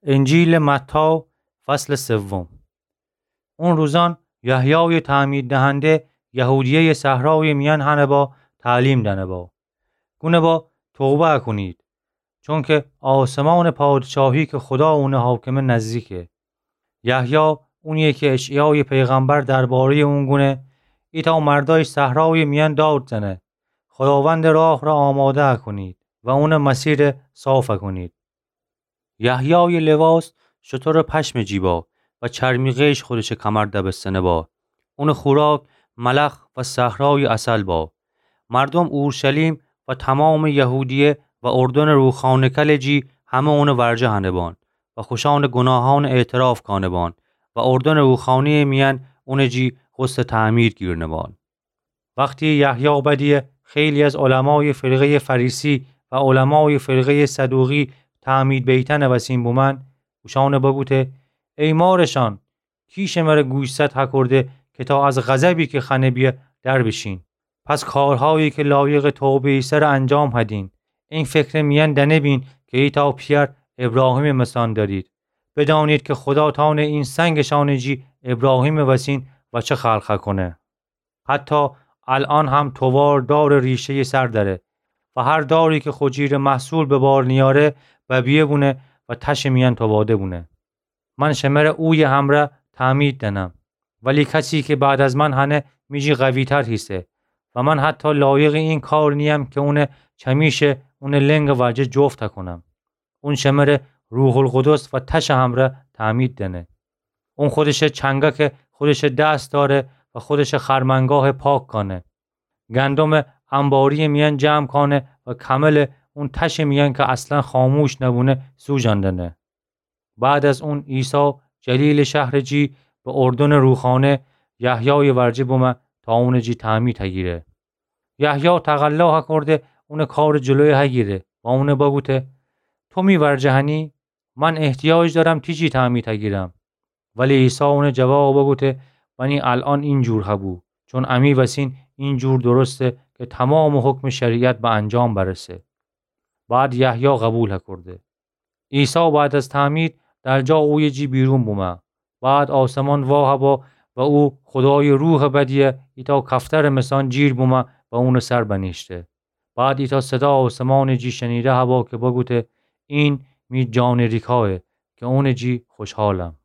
انجیل متی فصل 3. اون روزان یحیای تعمید دهنده یهودیه صحرای میان هنه با تعلیم دنه با گونه با توبه کنید، چون که آسمان پادشاهی که خدا اون حاکم نزدیکه. یحیی اونیه که اشعیای پیغمبر درباره اون گونه ایتا مردای صحرای میان داد زنه خداوند راه را آماده کنید و اون مسیر صاف کنید. یحیای لباس شتر پشم جیبا و چرمی غیش خودش کمر دبستنه با اون خوراک ملخ و صحرای عسل با مردم اورشلیم و تمام یهودیه و اردن روخانه کلجی همه اون ورجه هنبان و خوشان گناهان اعتراف کانبان و اردن روخانه میان اون جی غسل تعمیر گیرنبان. وقتی یحیی بدیه خیلی از علمای فرقه فریسی و علمای فرقه صدوقی تعمید بیتن وسیم بومن وشان بگوته ای مارشان کیش مره گوشت هکرده که تا از غضبی که خنه بیه در بشین. پس کارهایی که لایق توبه سر انجام هدین این فکر میان دنه بین که ای تا پیر ابراهیم مسان دارید. بدانید که خدا تان این سنگشان جی ابراهیم وسین و چه خلقه کنه. حتی الان هم توار دار ریشه سر داره و هر داری که خجیر محصول به بار نیاره و بیه بونه و تش میان تواده بونه. من شمر اوی همره تعمید دنم، ولی کسی که بعد از من هنه میجی قوی تر هیسته و من حتی لایق این کار نیم که اون چمیشه اون لنگ وجه جفت کنم. اون شمر روح القدس و تش همره تعمید دنه. اون خودش چنگک خودش دست داره و خودش خرمنگاه پاک کنه. گندم انباری میان جمع کنه و کمل اون تش میان که اصلا خاموش نبونه سوجاندنه. بعد از اون عیسی جلیل شهر جی به اردن روخانه یحیای ورجه بومه تا اون جی تعمید هگیره. یحیی تقلا کرده اون کار جلوی هگیره و اون بگوته تو می ورجه هنی؟ من احتیاج دارم تیجی تعمید هگیرم. ولی عیسی اون جواب بگوته منی الان اینجور هبو، چون امی وسین اینجور درسته که تمام حکم شریعت به انجام برسه. بعد یحیی قبول کرده. عیسی بعد از تعمید در جا اوی جی بیرون بومه. بعد آسمان واه با و او خدای روح بدیه ایتا کفتر مسان جیر بومه و اون سر بنیشته. بعد ایتا صدا آسمان جی شنیده هوا که بگوته این می جان ریکاه که اون جی خوشحالم.